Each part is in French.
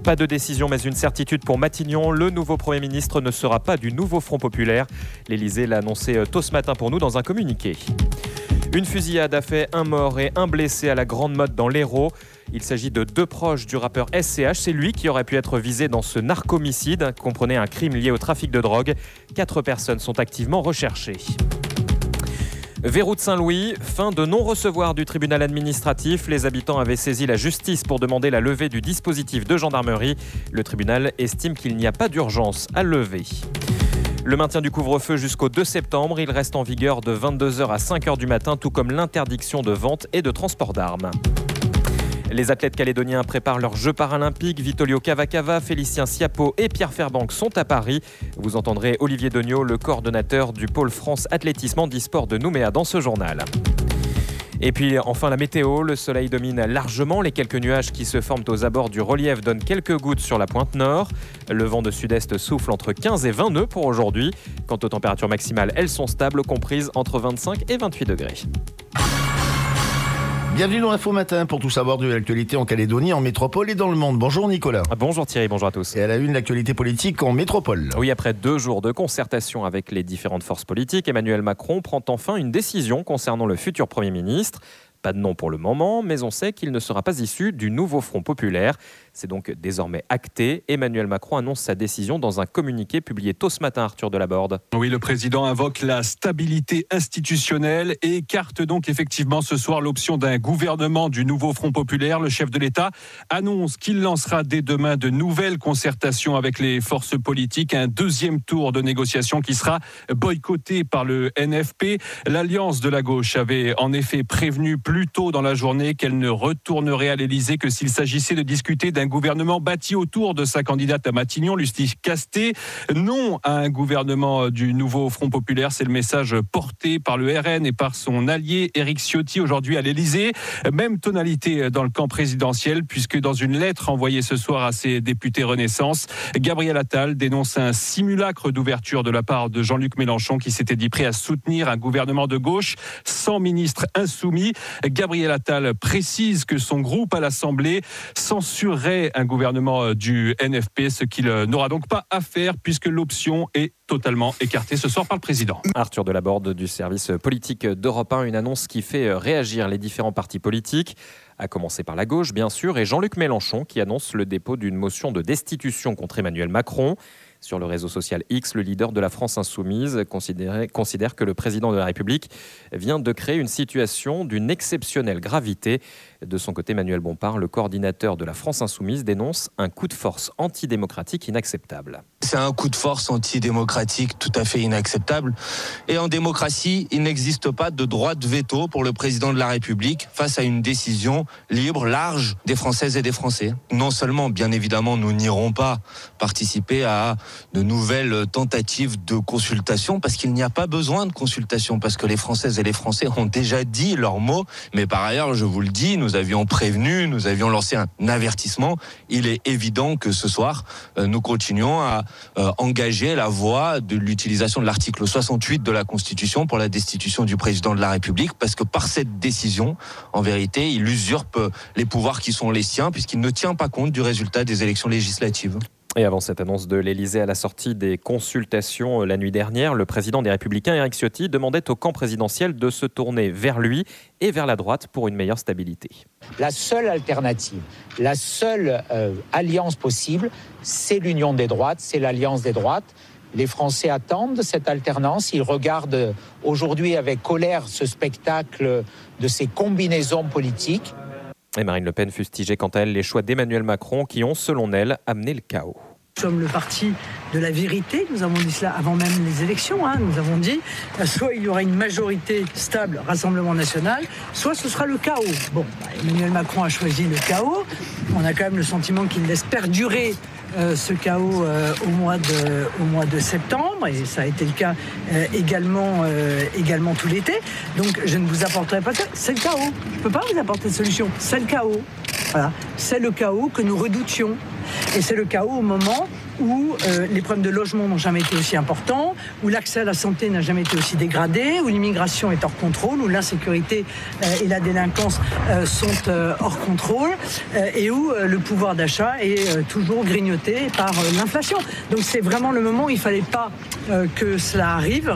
Pas de décision mais une certitude pour Matignon. Le nouveau Premier ministre ne sera pas du nouveau Front populaire. L'Élysée l'a annoncé tôt ce matin pour nous dans un communiqué. Une fusillade a fait un mort et un blessé à la Grande Motte dans l'Hérault. Il s'agit de deux proches du rappeur SCH. C'est lui qui aurait pu être visé dans ce narcomicide. Comprenez un crime lié au trafic de drogue. 4 personnes sont activement recherchées. Verrou de Saint-Louis, fin de non-recevoir du tribunal administratif. Les habitants avaient saisi la justice pour demander la levée du dispositif de gendarmerie. Le tribunal estime qu'il n'y a pas d'urgence à lever. Le maintien du couvre-feu jusqu'au 2 septembre, il reste en vigueur de 22h à 5h du matin, tout comme l'interdiction de vente et de transport d'armes. Les athlètes calédoniens préparent leurs Jeux paralympiques. Vitolio Cavacava, Félicien Sciappo et Pierre Fairbank sont à Paris. Vous entendrez Olivier Degnaud, le coordonnateur du pôle France Athlétisme Handisport de Nouméa dans ce journal. Et puis enfin la météo, le soleil domine largement. Les quelques nuages qui se forment aux abords du relief donnent quelques gouttes sur la pointe nord. Le vent de sud-est souffle entre 15 et 20 nœuds pour aujourd'hui. Quant aux températures maximales, elles sont stables, comprises entre 25 et 28 degrés. Bienvenue dans Info Matin pour tout savoir de l'actualité en Calédonie, en métropole et dans le monde. Bonjour Nicolas. Bonjour Thierry, bonjour à tous. Et à la une, l'actualité politique en métropole. Oui, après 2 jours de concertation avec les différentes forces politiques, Emmanuel Macron prend enfin une décision concernant le futur Premier ministre. Pas de nom pour le moment, mais on sait qu'il ne sera pas issu du nouveau Front populaire. C'est donc désormais acté. Emmanuel Macron annonce sa décision dans un communiqué publié tôt ce matin, Arthur Delaborde. Oui, le président invoque la stabilité institutionnelle et écarte donc effectivement ce soir l'option d'un gouvernement du nouveau Front populaire. Le chef de l'État annonce qu'il lancera dès demain de nouvelles concertations avec les forces politiques. Un deuxième tour de négociation qui sera boycotté par le NFP. L'Alliance de la gauche avait en effet prévenu plus tôt dans la journée qu'elle ne retournerait à l'Élysée que s'il s'agissait de discuter d'un gouvernement bâti autour de sa candidate à Matignon, Lucie Casté. Non à un gouvernement du nouveau Front populaire, c'est le message porté par le RN et par son allié Éric Ciotti aujourd'hui à l'Élysée. Même tonalité dans le camp présidentiel, puisque dans une lettre envoyée ce soir à ses députés Renaissance, Gabriel Attal dénonce un simulacre d'ouverture de la part de Jean-Luc Mélenchon qui s'était dit prêt à soutenir un gouvernement de gauche sans ministre insoumis. Gabriel Attal précise que son groupe à l'Assemblée censurerait un gouvernement du NFP, ce qu'il n'aura donc pas à faire puisque l'option est totalement écartée ce soir par le président. Arthur Delaborde du service politique d'Europe 1, une annonce qui fait réagir les différents partis politiques, à commencer par la gauche bien sûr, et Jean-Luc Mélenchon qui annonce le dépôt d'une motion de destitution contre Emmanuel Macron. Sur le réseau social X, le leader de la France Insoumise considère que le président de la République vient de créer une situation d'une exceptionnelle gravité. De son côté, Manuel Bompard, le coordinateur de la France Insoumise, dénonce un coup de force antidémocratique inacceptable. C'est un coup de force antidémocratique tout à fait inacceptable. Et en démocratie, il n'existe pas de droit de veto pour le président de la République face à une décision libre, large des Françaises et des Français. Non seulement, bien évidemment, nous n'irons pas participer à de nouvelles tentatives de consultation parce qu'il n'y a pas besoin de consultation, parce que les Françaises et les Français ont déjà dit leurs mots. Mais par ailleurs, je vous le dis, nous avions prévenu, nous avions lancé un avertissement. Il est évident que ce soir, nous continuons à engager la voie de l'utilisation de l'article 68 de la Constitution pour la destitution du président de la République, parce que par cette décision, en vérité, il usurpe les pouvoirs qui sont les siens, puisqu'il ne tient pas compte du résultat des élections législatives. Et avant cette annonce de l'Élysée à la sortie des consultations la nuit dernière, le président des Républicains, Éric Ciotti, demandait au camp présidentiel de se tourner vers lui et vers la droite pour une meilleure stabilité. La seule alternative, la seule alliance possible, c'est l'union des droites, c'est l'alliance des droites. Les Français attendent cette alternance. Ils regardent aujourd'hui avec colère ce spectacle de ces combinaisons politiques. Et Marine Le Pen fustigeait quant à elle les choix d'Emmanuel Macron qui ont, selon elle, amené le chaos. Nous sommes le parti de la vérité, nous avons dit cela avant même les élections, nous avons dit soit il y aura une majorité stable, Rassemblement National, soit ce sera le chaos. Bon, Emmanuel Macron a choisi le chaos, on a quand même le sentiment qu'il laisse perdurer ce chaos au mois de septembre, et ça a été le cas également tout l'été. Donc je ne vous apporterai pas ça, c'est le chaos. Je ne peux pas vous apporter de solution, c'est le chaos. Voilà. C'est le chaos que nous redoutions. Et c'est le chaos au moment où les problèmes de logement n'ont jamais été aussi importants, où l'accès à la santé n'a jamais été aussi dégradé, où l'immigration est hors contrôle, où l'insécurité et la délinquance sont hors contrôle, et où le pouvoir d'achat est toujours grignoté par l'inflation. Donc c'est vraiment le moment où il ne fallait pas que cela arrive,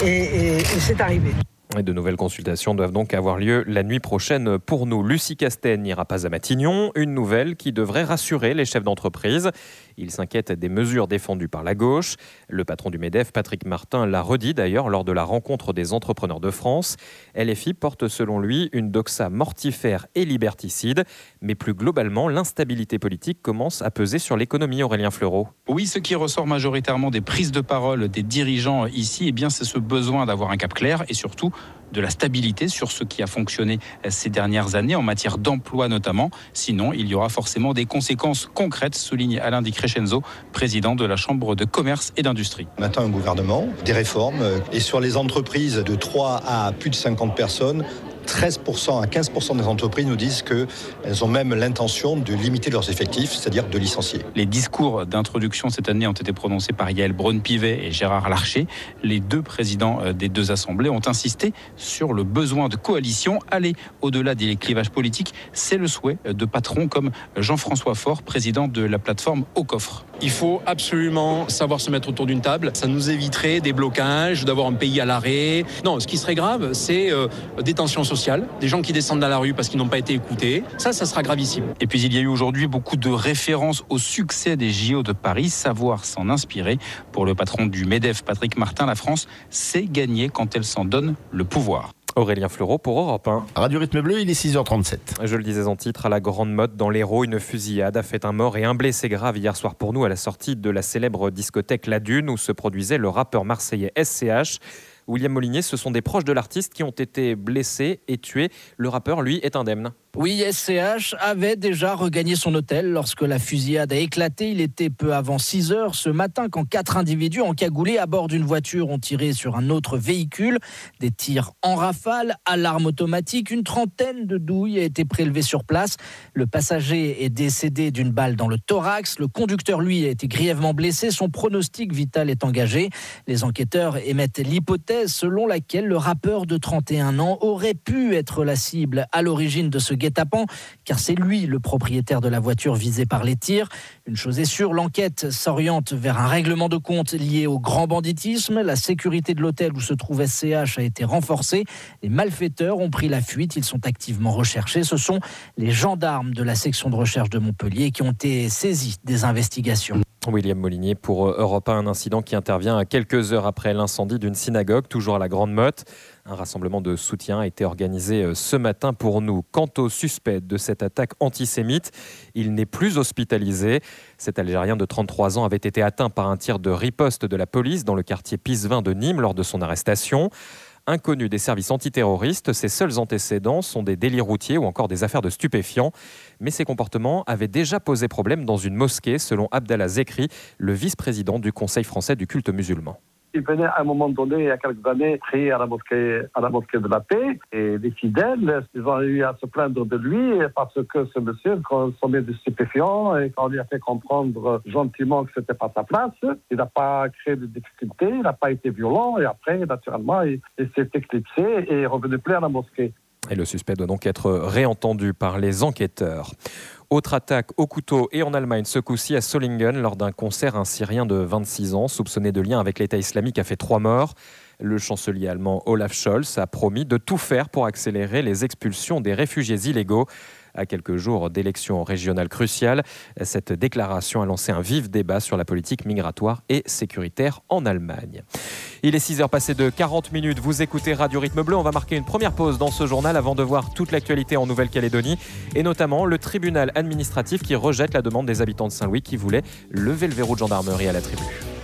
et c'est arrivé. Et de nouvelles consultations doivent donc avoir lieu la nuit prochaine pour nous. Lucie Castel n'ira pas à Matignon, une nouvelle qui devrait rassurer les chefs d'entreprise. Ils s'inquiètent des mesures défendues par la gauche. Le patron du MEDEF, Patrick Martin, l'a redit d'ailleurs lors de la rencontre des entrepreneurs de France. LFI porte selon lui une doxa mortifère et liberticide. Mais plus globalement, l'instabilité politique commence à peser sur l'économie, Aurélien Fleureau. Oui, ce qui ressort majoritairement des prises de parole des dirigeants ici, eh bien, c'est ce besoin d'avoir un cap clair et surtout de la stabilité sur ce qui a fonctionné ces dernières années en matière d'emploi notamment. Sinon, il y aura forcément des conséquences concrètes, souligne Alain Di Crescenzo, président de la Chambre de commerce et d'industrie. On attend un gouvernement, des réformes, et sur les entreprises de 3 à plus de 50 personnes, 13% à 15% des entreprises nous disent qu'elles ont même l'intention de limiter leurs effectifs, c'est-à-dire de licencier. Les discours d'introduction cette année ont été prononcés par Yael Braun-Pivet et Gérard Larcher. Les deux présidents des deux assemblées ont insisté sur le besoin de coalition. Aller au-delà des clivages politiques, c'est le souhait de patrons comme Jean-François Faure, président de la plateforme Au Coffre. Il faut absolument savoir se mettre autour d'une table. Ça nous éviterait des blocages, d'avoir un pays à l'arrêt. Non, ce qui serait grave, c'est des tensions sociales, des gens qui descendent dans la rue parce qu'ils n'ont pas été écoutés. Ça sera gravissime. Et puis il y a eu aujourd'hui beaucoup de références au succès des JO de Paris. Savoir s'en inspirer. Pour le patron du MEDEF, Patrick Martin, la France sait gagner quand elle s'en donne le pouvoir. Aurélien Fleureau pour Europe 1. Radio Rythme Bleu, il est 6h37. Je le disais en titre, à la Grande Motte, dans l'Hérault, une fusillade a fait un mort et un blessé grave hier soir pour nous à la sortie de la célèbre discothèque La Dune où se produisait le rappeur marseillais SCH. William Molinier, ce sont des proches de l'artiste qui ont été blessés et tués. Le rappeur, lui, est indemne. Oui, SCH avait déjà regagné son hôtel lorsque la fusillade a éclaté. Il était peu avant 6h ce matin quand 4 individus encagoulés à bord d'une voiture ont tiré sur un autre véhicule. Des tirs en rafale, alarme automatique, une trentaine de douilles a été prélevée sur place. Le passager est décédé d'une balle dans le thorax. Le conducteur, lui, a été grièvement blessé. Son pronostic vital est engagé. Les enquêteurs émettent l'hypothèse selon laquelle le rappeur de 31 ans aurait pu être la cible à l'origine de ce guet-apens, car c'est lui le propriétaire de la voiture visée par les tirs. Une chose est sûre, l'enquête s'oriente vers un règlement de compte lié au grand banditisme. La sécurité de l'hôtel où se trouve SCH a été renforcée. Les malfaiteurs ont pris la fuite, ils sont activement recherchés. Ce sont les gendarmes de la section de recherche de Montpellier qui ont été saisis des investigations. William Molinier pour Europe 1, un incident qui intervient à quelques heures après l'incendie d'une synagogue, toujours à la Grande Motte. Un rassemblement de soutien a été organisé ce matin pour nous. Quant au suspect de cette attaque antisémite, il n'est plus hospitalisé. Cet Algérien de 33 ans avait été atteint par un tir de riposte de la police dans le quartier Pisevin de Nîmes lors de son arrestation. Inconnu des services antiterroristes, ses seuls antécédents sont des délits routiers ou encore des affaires de stupéfiants. Mais ses comportements avaient déjà posé problème dans une mosquée, selon Abdallah Zekri, le vice-président du Conseil français du culte musulman. Il venait à un moment donné, il y a quelques années, prier à la mosquée de la paix. Et les fidèles, ils ont eu à se plaindre de lui parce que ce monsieur consommait des stupéfiants et qu'on lui a fait comprendre gentiment que c'était pas sa place. Il n'a pas créé de difficultés, il n'a pas été violent. Et après, naturellement, il s'est éclipsé et est revenu plus à la mosquée. Et le suspect doit donc être réentendu par les enquêteurs. Autre attaque au couteau et en Allemagne, ce coup-ci à Solingen. Lors d'un concert, un Syrien de 26 ans, soupçonné de lien avec l'État islamique, a fait 3 morts. Le chancelier allemand Olaf Scholz a promis de tout faire pour accélérer les expulsions des réfugiés illégaux. À quelques jours d'élections régionales cruciales, cette déclaration a lancé un vif débat sur la politique migratoire et sécuritaire en Allemagne. Il est 6h passé de 40 minutes. Vous écoutez Radio Rythme Bleu. On va marquer une première pause dans ce journal avant de voir toute l'actualité en Nouvelle-Calédonie et notamment le tribunal administratif qui rejette la demande des habitants de Saint-Louis qui voulaient lever le verrou de gendarmerie à la tribu.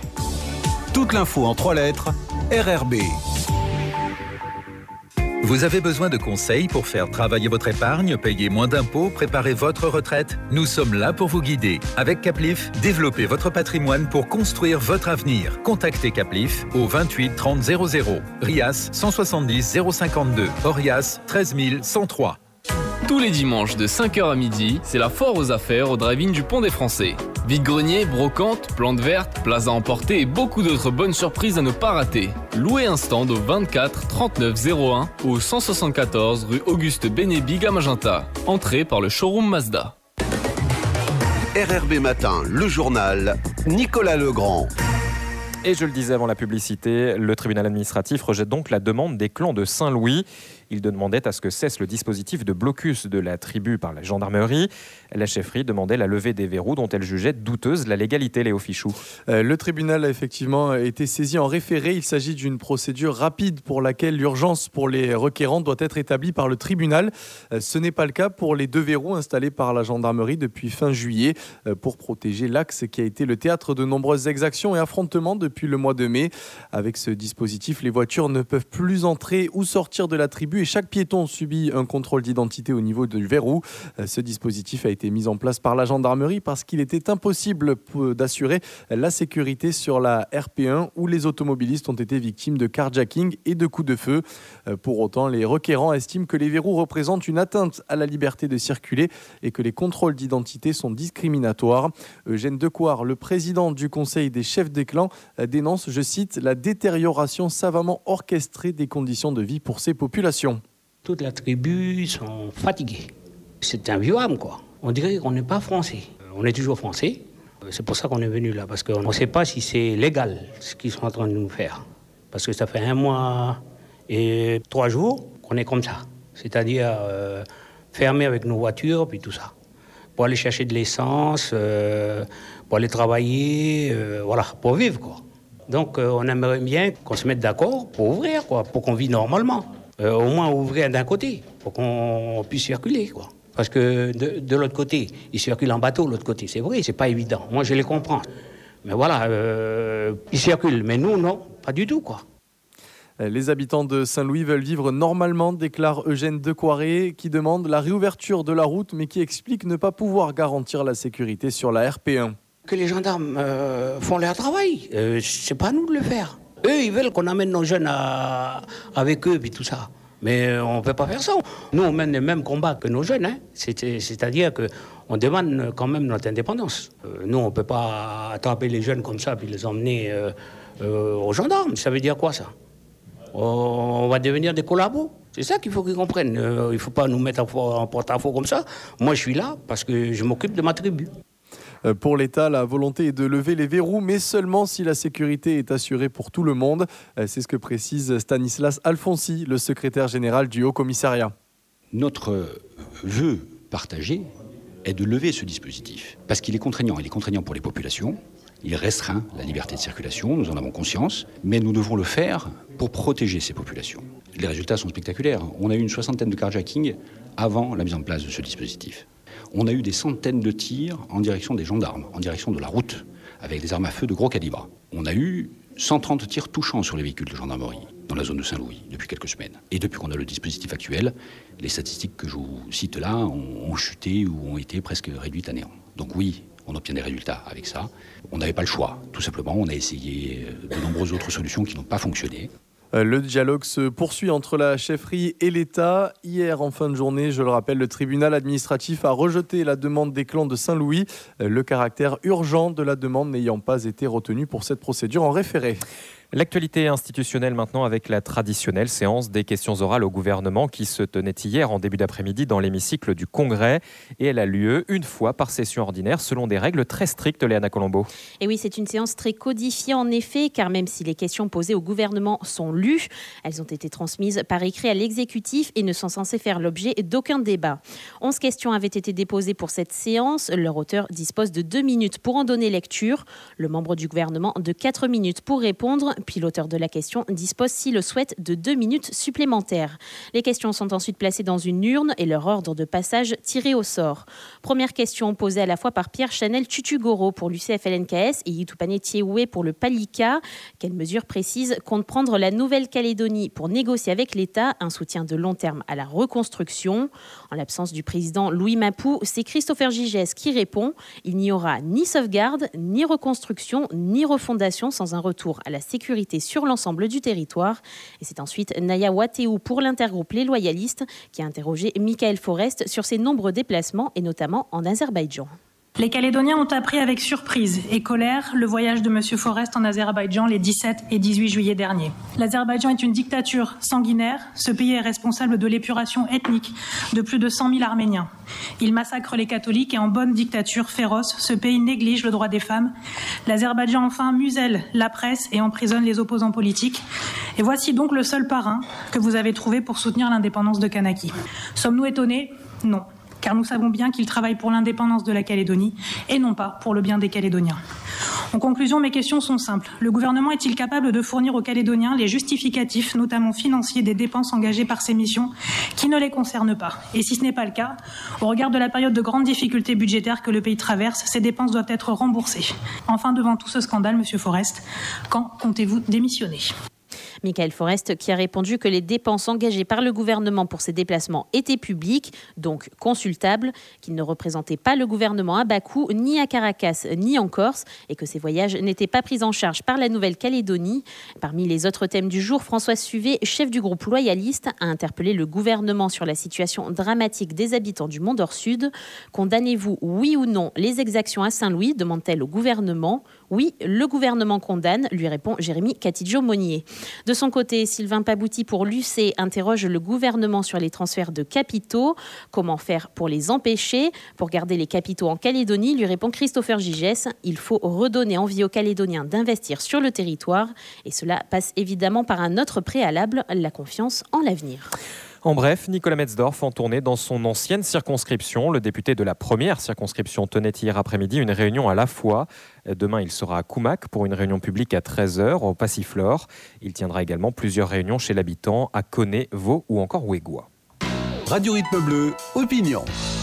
Toute l'info en 3 lettres, RRB. Vous avez besoin de conseils pour faire travailler votre épargne, payer moins d'impôts, préparer votre retraite? Nous sommes là pour vous guider. Avec Caplif, développez votre patrimoine pour construire votre avenir. Contactez Caplif au 28 30 00. RIAS 170 052. ORIAS 13 103. Tous les dimanches de 5h à midi, c'est la foire aux affaires au drive-in du Pont des Français. Vide-grenier, brocante, plantes vertes, places à emporter et beaucoup d'autres bonnes surprises à ne pas rater. Louez un stand au 24 39 01 ou au 174 rue Auguste Bénébig à Magenta. Entrée par le showroom Mazda. RRB Matin, le journal, Nicolas Legrand. Et je le disais avant la publicité, le tribunal administratif rejette donc la demande des clans de Saint-Louis. Il demandait à ce que cesse le dispositif de blocus de la tribu par la gendarmerie. La chefferie demandait la levée des verrous dont elle jugeait douteuse la légalité, Léo Fichou. Le tribunal a effectivement été saisi en référé. Il s'agit d'une procédure rapide pour laquelle l'urgence pour les requérants doit être établie par le tribunal. Ce n'est pas le cas pour les 2 verrous installés par la gendarmerie depuis fin juillet pour protéger l'axe qui a été le théâtre de nombreuses exactions et affrontements depuis le mois de mai. Avec ce dispositif, les voitures ne peuvent plus entrer ou sortir de la tribu et chaque piéton subit un contrôle d'identité au niveau du verrou. Ce dispositif a été mis en place par la gendarmerie parce qu'il était impossible d'assurer la sécurité sur la RP1 où les automobilistes ont été victimes de carjacking et de coups de feu. Pour autant, les requérants estiment que les verrous représentent une atteinte à la liberté de circuler et que les contrôles d'identité sont discriminatoires. Eugène Decouard, le président du Conseil des chefs des clans, dénonce, je cite, la détérioration savamment orchestrée des conditions de vie pour ces populations. Toute la tribu sont fatigués. C'est invivable, quoi. On dirait qu'on n'est pas français. On est toujours français. C'est pour ça qu'on est venu là, parce qu'on ne sait pas si c'est légal ce qu'ils sont en train de nous faire. Parce que ça fait 1 mois et 3 jours qu'on est comme ça. C'est-à-dire fermés avec nos voitures, puis tout ça. Pour aller chercher de l'essence, pour aller travailler, voilà, pour vivre, quoi. Donc on aimerait bien qu'on se mette d'accord pour ouvrir, quoi, pour qu'on vive normalement. Au moins ouvrir d'un côté, pour qu'on puisse circuler, quoi. Parce que de l'autre côté, ils circulent en bateau, de l'autre côté, c'est vrai, c'est pas évident. Moi, je les comprends. Mais voilà, ils circulent, mais nous, non, pas du tout, quoi. Les habitants de Saint-Louis veulent vivre normalement, déclare Eugène Decouard, qui demande la réouverture de la route, mais qui explique ne pas pouvoir garantir la sécurité sur la RP1. Que les gendarmes font leur travail, c'est pas à nous de le faire. Eux, ils veulent qu'on amène nos jeunes avec eux, puis tout ça. Mais on ne peut pas faire ça. Nous, on mène les mêmes combats que nos jeunes. Hein. C'est-à-dire qu'on demande quand même notre indépendance. Nous, on ne peut pas attraper les jeunes comme ça puis les emmener aux gendarmes. Ça veut dire quoi, ça? On va devenir des collabos. C'est ça qu'il faut qu'ils comprennent. Il ne faut pas nous mettre en porte-à-faux comme ça. Moi, je suis là parce que je m'occupe de ma tribu. Pour l'État, la volonté est de lever les verrous, mais seulement si la sécurité est assurée pour tout le monde. C'est ce que précise Stanislas Alfonsi, le secrétaire général du Haut-Commissariat. Notre vœu partagé est de lever ce dispositif, parce qu'il est contraignant. Il est contraignant pour les populations, il restreint la liberté de circulation, nous en avons conscience, mais nous devons le faire pour protéger ces populations. Les résultats sont spectaculaires. On a eu une 60aine de carjacking avant la mise en place de ce dispositif. On a eu des centaines de tirs en direction des gendarmes, en direction de la route, avec des armes à feu de gros calibre. On a eu 130 tirs touchants sur les véhicules de gendarmerie dans la zone de Saint-Louis depuis quelques semaines. Et depuis qu'on a le dispositif actuel, les statistiques que je vous cite là ont chuté ou ont été presque réduites à néant. Donc oui, on obtient des résultats avec ça. On n'avait pas le choix, tout simplement. On a essayé de nombreuses autres solutions qui n'ont pas fonctionné. Le dialogue se poursuit entre la chefferie et l'État. Hier, en fin de journée, je le rappelle, le tribunal administratif a rejeté la demande des clans de Saint-Louis, le caractère urgent de la demande n'ayant pas été retenu pour cette procédure en référé. L'actualité institutionnelle maintenant avec la traditionnelle séance des questions orales au gouvernement qui se tenait hier en début d'après-midi dans l'hémicycle du Congrès. Et elle a lieu une fois par session ordinaire selon des règles très strictes, Léana Colombo. Et oui, c'est une séance très codifiée en effet, car même si les questions posées au gouvernement sont lues, elles ont été transmises par écrit à l'exécutif et ne sont censées faire l'objet d'aucun débat. 11 questions avaient été déposées pour cette séance. Leur auteur dispose de 2 minutes pour en donner lecture. Le membre du gouvernement de 4 minutes pour répondre. Puis l'auteur de la question dispose, s'il le souhaite, de 2 minutes supplémentaires. Les questions sont ensuite placées dans une urne et leur ordre de passage tiré au sort. Première question posée à la fois par Pierre Chanel Tutugoro pour l'UCF-LNKS et Yitoupane Tiéoué pour le Palika. Quelles mesures précises compte prendre la Nouvelle-Calédonie pour négocier avec l'État un soutien de long terme à la reconstruction? En l'absence du président Louis Mapou, c'est Christopher Gigès qui répond. Il n'y aura ni sauvegarde, ni reconstruction, ni refondation sans un retour à la sécurité sécurité sur l'ensemble du territoire. Et c'est ensuite Naya Wateou pour l'intergroupe Les Loyalistes qui a interrogé Michael Forest sur ses nombreux déplacements et notamment en Azerbaïdjan. Les Calédoniens ont appris avec surprise et colère le voyage de M. Forest en Azerbaïdjan les 17 et 18 juillet derniers. L'Azerbaïdjan est une dictature sanguinaire. Ce pays est responsable de l'épuration ethnique de plus de 100 000 Arméniens. Il massacre les catholiques et en bonne dictature féroce, ce pays néglige le droit des femmes. L'Azerbaïdjan enfin muselle la presse et emprisonne les opposants politiques. Et voici donc le seul parrain que vous avez trouvé pour soutenir l'indépendance de Kanaki. Sommes-nous étonnés ? Non. Car nous savons bien qu'il travaille pour l'indépendance de la Calédonie et non pas pour le bien des Calédoniens. En conclusion, mes questions sont simples. Le gouvernement est-il capable de fournir aux Calédoniens les justificatifs, notamment financiers, des dépenses engagées par ces missions qui ne les concernent pas ? Et si ce n'est pas le cas, au regard de la période de grandes difficultés budgétaires que le pays traverse, ces dépenses doivent être remboursées. Enfin, devant tout ce scandale, Monsieur Forest, quand comptez-vous démissionner ? Michael Forest qui a répondu que les dépenses engagées par le gouvernement pour ces déplacements étaient publiques, donc consultables, qu'ils ne représentaient pas le gouvernement à Bakou, ni à Caracas, ni en Corse, et que ces voyages n'étaient pas pris en charge par la Nouvelle-Calédonie. Parmi les autres thèmes du jour, François Suvet, chef du groupe Loyaliste, a interpellé le gouvernement sur la situation dramatique des habitants du Mont-d'Or-Sud. Condamnez-vous, oui ou non, les exactions à Saint-Louis ? Demande-t-elle au gouvernement. Oui, le gouvernement condamne, lui répond Jérémy Catidjo-Monnier. De son côté, Sylvain Pabouty pour l'UC interroge le gouvernement sur les transferts de capitaux. Comment faire pour les empêcher ? Pour garder les capitaux en Calédonie, lui répond Christopher Gigès. Il faut redonner envie aux Calédoniens d'investir sur le territoire. Et cela passe évidemment par un autre préalable, la confiance en l'avenir. En bref, Nicolas Metzdorf en tournée dans son ancienne circonscription. Le député de la première circonscription tenait hier après-midi une réunion à la fois. Demain, il sera à Koumak pour une réunion publique à 13h au Passiflore. Il tiendra également plusieurs réunions chez l'habitant à Koné, Vaud ou encore Ouégoua. Radio Rythme Bleu, opinion.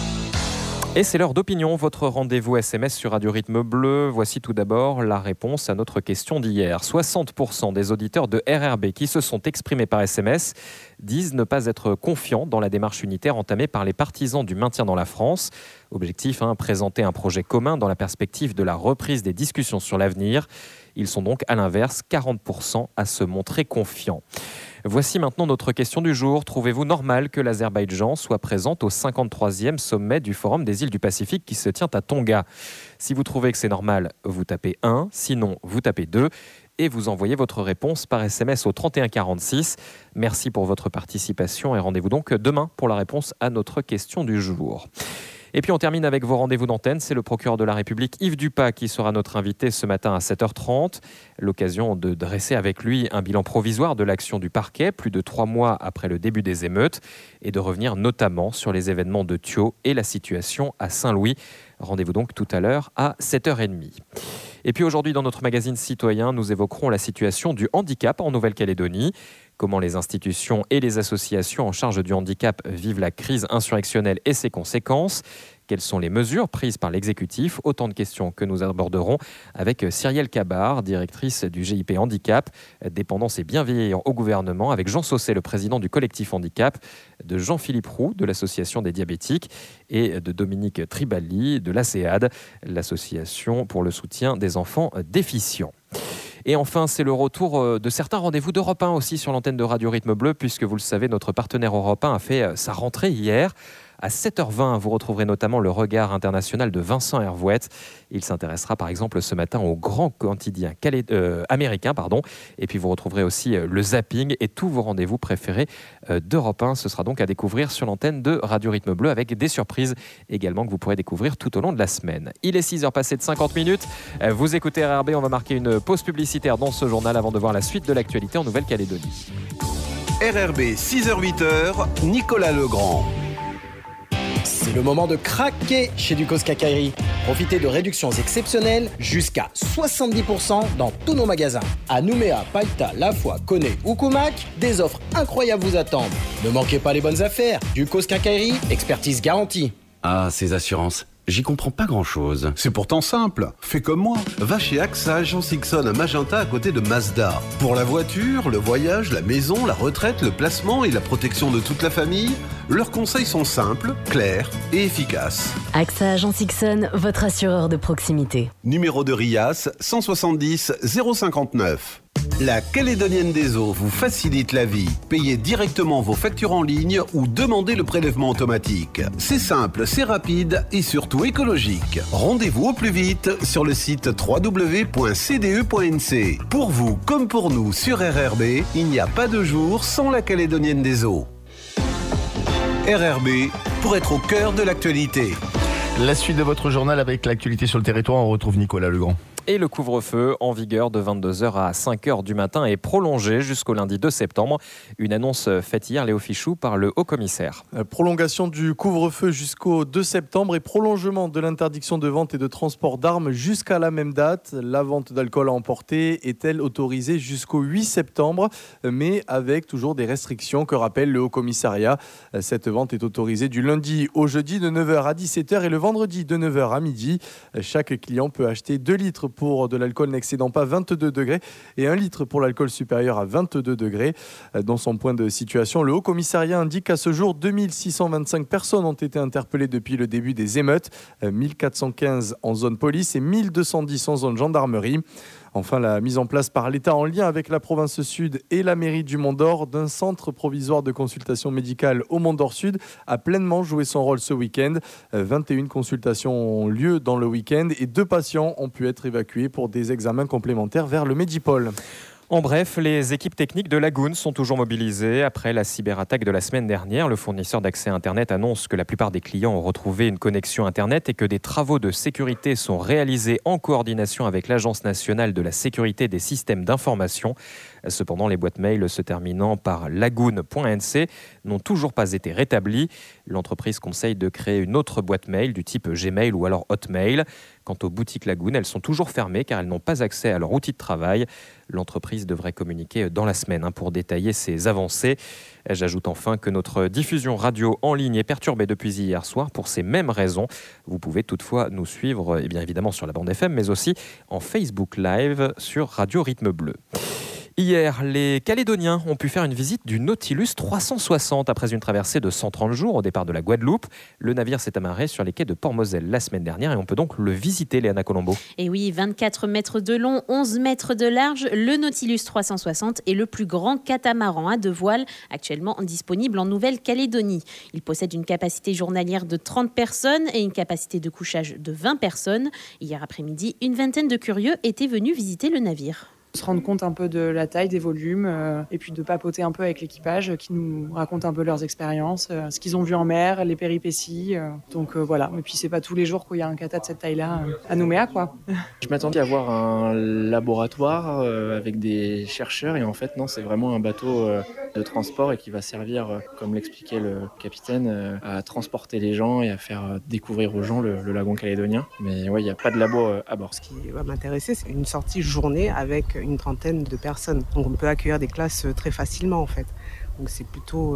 Et c'est l'heure d'opinion, votre rendez-vous SMS sur Radio Rythme Bleu. Voici tout d'abord la réponse à notre question d'hier. 60% des auditeurs de RRB qui se sont exprimés par SMS disent ne pas être confiants dans la démarche unitaire entamée par les partisans du maintien dans la France. Objectif, présenter un projet commun dans la perspective de la reprise des discussions sur l'avenir. Ils sont donc à l'inverse 40% à se montrer confiants. Voici maintenant notre question du jour. Trouvez-vous normal que l'Azerbaïdjan soit présente au 53e sommet du Forum des îles du Pacifique qui se tient à Tonga ? Si vous trouvez que c'est normal, vous tapez 1, sinon vous tapez 2 et vous envoyez votre réponse par SMS au 3146. Merci pour votre participation et rendez-vous donc demain pour la réponse à notre question du jour. Et puis on termine avec vos rendez-vous d'antenne. C'est le procureur de la République Yves Dupas qui sera notre invité ce matin à 7h30. L'occasion de dresser avec lui un bilan provisoire de l'action du parquet, plus de 3 mois après le début des émeutes, et de revenir notamment sur les événements de Thio et la situation à Saint-Louis. Rendez-vous donc tout à l'heure à 7h30. Et puis aujourd'hui, dans notre magazine Citoyen, nous évoquerons la situation du handicap en Nouvelle-Calédonie. Comment les institutions et les associations en charge du handicap vivent la crise insurrectionnelle et ses conséquences. Quelles sont les mesures prises par l'exécutif ? Autant de questions que nous aborderons avec Cyrielle Cabar, directrice du GIP Handicap, dépendance et bienveillance au gouvernement, avec Jean Sausset, le président du collectif Handicap, de Jean-Philippe Roux, de l'Association des diabétiques, et de Dominique Triballi, de l'ACEAD, l'Association pour le soutien des enfants déficients. Et enfin, c'est le retour de certains rendez-vous d'Europe 1 aussi sur l'antenne de Radio Rythme Bleu, puisque vous le savez, notre partenaire Europe 1 a fait sa rentrée hier. À 7h20, vous retrouverez notamment le regard international de Vincent Hervouette. Il s'intéressera par exemple ce matin au grand quotidien américain. Et puis vous retrouverez aussi le zapping et tous vos rendez-vous préférés d'Europe 1. Ce sera donc à découvrir sur l'antenne de Radio Rythme Bleu avec des surprises également que vous pourrez découvrir tout au long de la semaine. Il est 6h passé de 50 minutes. Vous écoutez RRB, on va marquer une pause publicitaire dans ce journal avant de voir la suite de l'actualité en Nouvelle-Calédonie. RRB 6h-8h, Nicolas Legrand. C'est le moment de craquer chez Ducos Quincaillerie. Profitez de réductions exceptionnelles jusqu'à 70% dans tous nos magasins. À Nouméa, Païta, La Foix, Koné ou Koumak, des offres incroyables vous attendent. Ne manquez pas les bonnes affaires. Ducos Quincaillerie, expertise garantie. Ah, ces assurances. J'y comprends pas grand-chose. C'est pourtant simple. Fais comme moi. Va chez AXA Agence Ixon à Magenta à côté de Mazda. Pour la voiture, le voyage, la maison, la retraite, le placement et la protection de toute la famille, leurs conseils sont simples, clairs et efficaces. AXA Agence Ixon, votre assureur de proximité. Numéro de RIAS 170 059. La Calédonienne des Eaux vous facilite la vie. Payez directement vos factures en ligne ou demandez le prélèvement automatique. C'est simple, c'est rapide et surtout écologique. Rendez-vous au plus vite sur le site www.cde.nc. Pour vous comme pour nous sur RRB, il n'y a pas de jour sans la Calédonienne des Eaux. RRB, pour être au cœur de l'actualité. La suite de votre journal avec l'actualité sur le territoire, on retrouve Nicolas Legrand. Et le couvre-feu en vigueur de 22h à 5h du matin est prolongé jusqu'au lundi 2 septembre. Une annonce faite hier, Léo Fichou, par le haut-commissaire. Prolongation du couvre-feu jusqu'au 2 septembre et prolongement de l'interdiction de vente et de transport d'armes jusqu'à la même date. La vente d'alcool à emporter est-elle autorisée jusqu'au 8 septembre, mais avec toujours des restrictions que rappelle le haut-commissariat. Cette vente est autorisée du lundi au jeudi de 9h à 17h et le vendredi de 9h à midi. Chaque client peut acheter 2 litres pour de l'alcool n'excédant pas 22 degrés et 1 litre pour l'alcool supérieur à 22 degrés. Dans son point de situation, le Haut-Commissariat indique qu'à ce jour, 2625 personnes ont été interpellées depuis le début des émeutes, 1415 en zone police et 1210 en zone gendarmerie. Enfin, la mise en place par l'État en lien avec la province Sud et la mairie du Mont-d'Or d'un centre provisoire de consultation médicale au Mont-d'Or Sud a pleinement joué son rôle ce week-end. 21 consultations ont lieu dans le week-end et 2 patients ont pu être évacués pour des examens complémentaires vers le Medipôle. En bref, les équipes techniques de Lagoon sont toujours mobilisées. Après la cyberattaque de la semaine dernière, le fournisseur d'accès Internet annonce que la plupart des clients ont retrouvé une connexion Internet et que des travaux de sécurité sont réalisés en coordination avec l'Agence nationale de la sécurité des systèmes d'information. Cependant, les boîtes mail se terminant par lagoon.nc n'ont toujours pas été rétablies. L'entreprise conseille de créer une autre boîte mail du type Gmail ou alors Hotmail. Quant aux boutiques Lagoon, elles sont toujours fermées car elles n'ont pas accès à leur outil de travail. L'entreprise devrait communiquer dans la semaine pour détailler ses avancées. J'ajoute enfin que notre diffusion radio en ligne est perturbée depuis hier soir pour ces mêmes raisons. Vous pouvez toutefois nous suivre bien évidemment sur la bande FM mais aussi en Facebook Live sur Radio Rythme Bleu. Hier, les Calédoniens ont pu faire une visite du Nautilus 360 après une traversée de 130 jours au départ de la Guadeloupe. Le navire s'est amarré sur les quais de Port-Moselle la semaine dernière et on peut donc le visiter, Léana Colombo. Et oui, 24 mètres de long, 11 mètres de large, le Nautilus 360 est le plus grand catamaran à 2 voiles actuellement disponible en Nouvelle-Calédonie. Il possède une capacité journalière de 30 personnes et une capacité de couchage de 20 personnes. Hier après-midi, une vingtaine de curieux étaient venus visiter le navire. Se rendre compte un peu de la taille, des volumes, et puis de papoter un peu avec l'équipage qui nous raconte un peu leurs expériences, ce qu'ils ont vu en mer, les péripéties. Donc voilà, et puis c'est pas tous les jours qu'il y a un cata de cette taille-là à Nouméa, quoi. Je m'attendais à voir un laboratoire avec des chercheurs et en fait non, c'est vraiment un bateau de transport et qui va servir, comme l'expliquait le capitaine, à transporter les gens et à faire découvrir aux gens le lagon calédonien. Mais ouais, il n'y a pas de labo à bord. Ce qui va m'intéresser, c'est une sortie journée avec une trentaine de personnes. Donc on peut accueillir des classes très facilement en fait. Donc c'est plutôt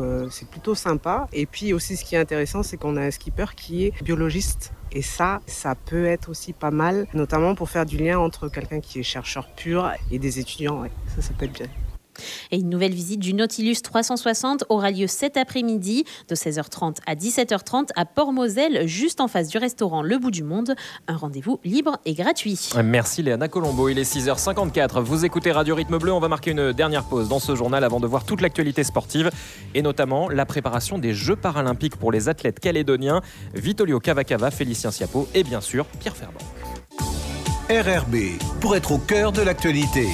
sympa. Et puis aussi ce qui est intéressant, c'est qu'on a un skipper qui est biologiste. Et ça peut être aussi pas mal, notamment pour faire du lien entre quelqu'un qui est chercheur pur et des étudiants. Ouais. Ça peut être bien. Et une nouvelle visite du Nautilus 360 aura lieu cet après-midi de 16h30 à 17h30 à Port-Moselle, juste en face du restaurant Le Bout du Monde. Un rendez-vous libre et gratuit. Merci Léana Colombo, il est 6h54. Vous écoutez Radio Rythme Bleu, on va marquer une dernière pause dans ce journal avant de voir toute l'actualité sportive et notamment la préparation des Jeux paralympiques pour les athlètes calédoniens. Vitolio Cavacava, Félicien Sciappo et bien sûr Pierre Ferbanc. RRB, pour être au cœur de l'actualité.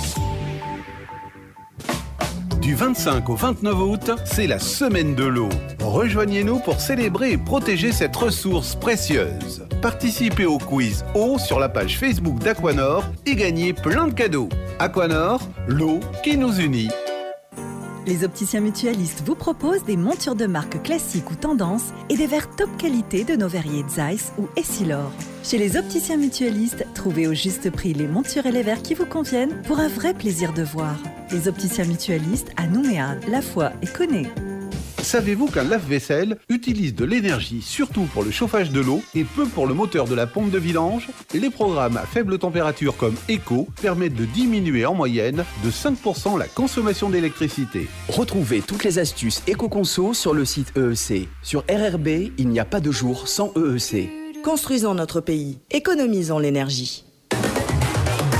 Du 25 au 29 août, c'est la semaine de l'eau. Rejoignez-nous pour célébrer et protéger cette ressource précieuse. Participez au quiz eau sur la page Facebook d'Aquanor et gagnez plein de cadeaux. Aquanor, l'eau qui nous unit. Les opticiens mutualistes vous proposent des montures de marque classique ou tendance et des verres top qualité de nos verriers Zeiss ou Essilor. Chez les opticiens mutualistes, trouvez au juste prix les montures et les verres qui vous conviennent pour un vrai plaisir de voir. Les opticiens mutualistes à Nouméa, La Foix et Connay. Savez-vous qu'un lave-vaisselle utilise de l'énergie surtout pour le chauffage de l'eau et peu pour le moteur de la pompe de vidange? Les programmes à faible température comme Eco permettent de diminuer en moyenne de 5% la consommation d'électricité. Retrouvez toutes les astuces éco-conso sur le site EEC. Sur RRB, il n'y a pas de jour sans EEC. Construisons notre pays, économisons l'énergie.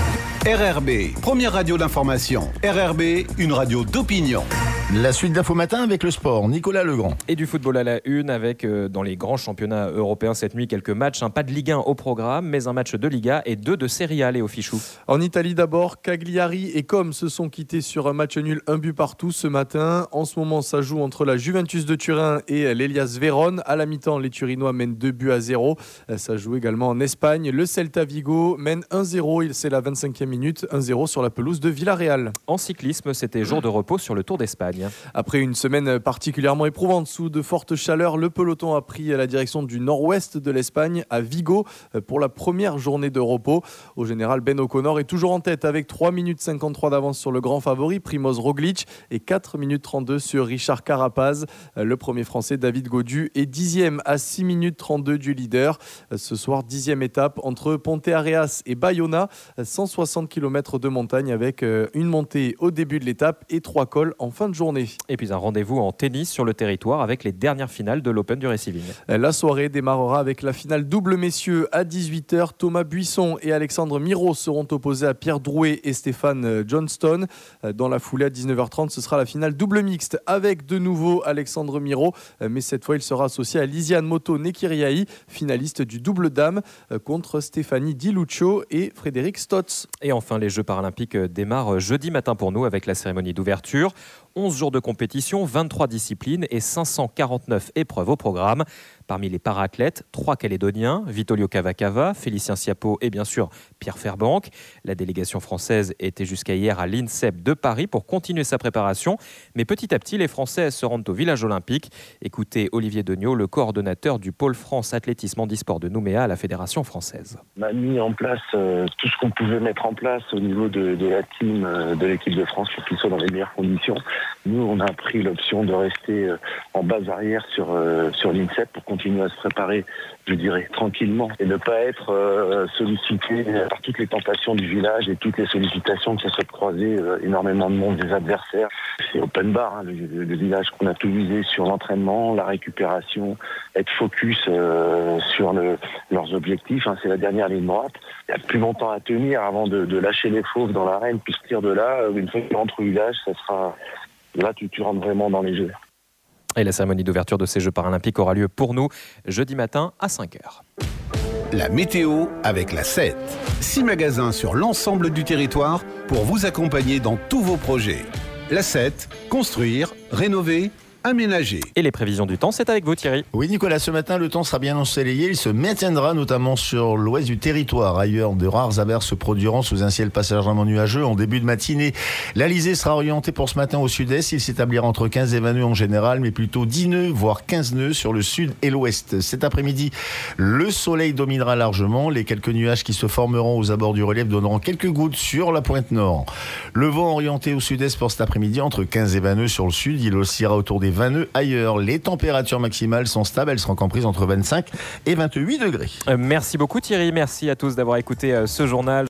RRB, première radio d'information. RRB, une radio d'opinion. La suite d'Info Matin avec le sport, Nicolas Legrand. Et du football à la une avec dans les grands championnats européens cette nuit quelques matchs, pas de Ligue 1 au programme, mais un match de Liga et 2 de Serie A, Léo Fichou. En Italie d'abord, Cagliari et Com se sont quittés sur un match nul, un but partout ce matin. En ce moment, ça joue entre la Juventus de Turin et l'Hellas Vérone. À la mi-temps, les Turinois mènent 2-0. Ça joue également en Espagne. Le Celta Vigo mène 1-0, c'est la 25e minute, 1-0 sur la pelouse de Villarreal. En cyclisme, c'était jour de repos sur le Tour d'Espagne. Après une semaine particulièrement éprouvante sous de fortes chaleurs, le peloton a pris la direction du nord-ouest de l'Espagne à Vigo pour la première journée de repos. Au général, Ben O'Connor est toujours en tête avec 3 minutes 53 d'avance sur le grand favori Primoz Roglic et 4 minutes 32 sur Richard Carapaz. Le premier français David Gaudu est 10e à 6 minutes 32 du leader. Ce soir, 10e étape entre Ponte-Areas et Bayona, 160 km de montagne avec une montée au début de l'étape et 3 cols en fin de journée. Et puis un rendez-vous en tennis sur le territoire avec les dernières finales de l'Open du Receiving. La soirée démarrera avec la finale double messieurs à 18h. Thomas Buisson et Alexandre Miro seront opposés à Pierre Drouet et Stéphane Johnston. Dans la foulée à 19h30, ce sera la finale double mixte avec de nouveau Alexandre Miro, mais cette fois il sera associé à Lisiane Moto-Nekiriahi, finaliste du double dame, contre Stéphanie Di Lucio et Frédéric Stotz. Et enfin, les Jeux paralympiques démarrent jeudi matin pour nous avec la cérémonie d'ouverture. 11 jours de compétition, 23 disciplines et 549 épreuves au programme. Parmi les para-athlètes, 3 Calédoniens, Vitolio Cavacava, Félicien Sciappo et bien sûr Pierre Fairbank. La délégation française était jusqu'à hier à l'INSEP de Paris pour continuer sa préparation. Mais petit à petit, les Français se rendent au village olympique. Écoutez Olivier Degnaud, le coordonnateur du pôle France athlétisme handisport de Nouméa à la Fédération française. On a mis en place tout ce qu'on pouvait mettre en place au niveau de la team de l'équipe de France pour qu'ils soient dans les meilleures conditions. Nous, on a pris l'option de rester en base arrière sur l'INSEP pour continuer à se préparer, je dirais, tranquillement et ne pas être sollicité par toutes les tentations du village et toutes les sollicitations que ça soit de croiser énormément de monde des adversaires. C'est open bar, hein, le village qu'on a tout visé sur l'entraînement, la récupération, être focus sur leurs objectifs. Hein, c'est la dernière ligne droite. Il y a plus longtemps à tenir avant de lâcher les fauves dans l'arène, puis sortir de là. Une fois que tu rentres au village, ça sera... Là, tu rentres vraiment dans les Jeux. Et la cérémonie d'ouverture de ces Jeux paralympiques aura lieu pour nous jeudi matin à 5h. La météo avec la 7. 6 magasins sur l'ensemble du territoire pour vous accompagner dans tous vos projets. La 7, construire, rénover, aménager. Et les prévisions du temps, c'est avec vous Thierry. Oui Nicolas, ce matin le temps sera bien ensoleillé, il se maintiendra notamment sur l'ouest du territoire. Ailleurs, de rares averses se produiront sous un ciel passagèrement nuageux en début de matinée. L'Alizé sera orientée pour ce matin au sud-est, il s'établira entre 15 et 20 nœuds en général, mais plutôt 10 nœuds, voire 15 nœuds sur le sud et l'ouest. Cet après-midi, le soleil dominera largement, les quelques nuages qui se formeront aux abords du relief donneront quelques gouttes sur la pointe nord. Le vent orienté au sud-est pour cet après-midi entre 15 et 20 nœuds sur le sud, il oscillera autour des 20 nœuds ailleurs. Les températures maximales sont stables, elles seront comprises entre 25 et 28 degrés. Merci beaucoup Thierry, merci à tous d'avoir écouté ce journal.